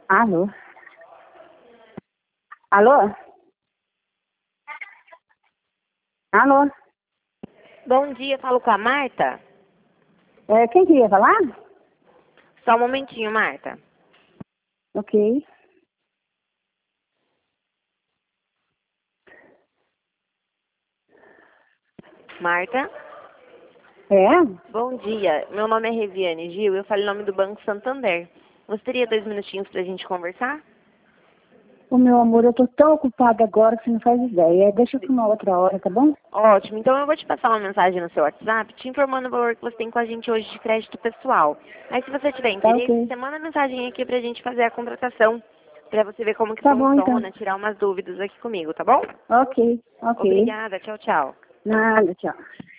Alô? Alô? Alô? Bom dia, falo com a Marta. Quem queria falar? Só um momentinho, Marta. Ok. Marta? É? Bom dia, meu nome é Reviane Gil, eu falo em nome do Banco Santander. Você teria 2 minutinhos pra gente conversar? Ô, meu amor, eu tô tão ocupada agora que você não faz ideia. Deixa pra uma outra hora, tá bom? Ótimo, então eu vou te passar uma mensagem no seu WhatsApp te informando o valor que você tem com a gente hoje de crédito pessoal. Aí se você tiver Tá interesse, ok. você manda mensagem aqui pra gente fazer a contratação, pra você ver como que Tá bom, então. funciona, tirar umas dúvidas aqui comigo, tá bom? Ok, ok. Obrigada, tchau, tchau. Nada, tchau.